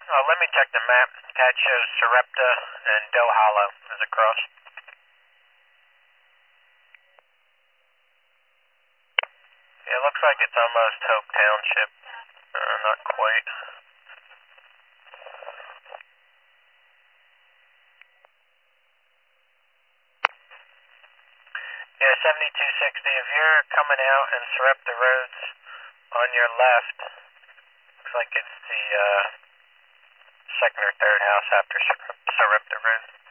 Let me check the map. That shows Sarepta and Doe Hollow is across. It looks like it's almost Hope Township. Not quite. Yeah, 7260. If you're coming out and Sarepta Road's on your left, looks like it's the second or third house after Sarepta Road.